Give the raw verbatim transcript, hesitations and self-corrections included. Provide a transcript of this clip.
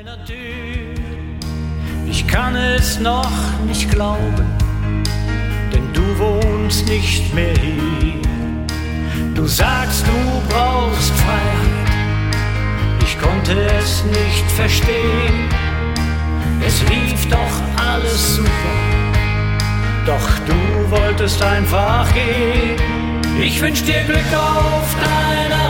deiner Tür. Ich kann es noch nicht glauben, denn du wohnst nicht mehr hier. Du sagst, du brauchst Freiheit, ich konnte es nicht verstehen. Es lief doch alles super, doch du wolltest einfach gehen. Ich wünsch dir Glück auf deiner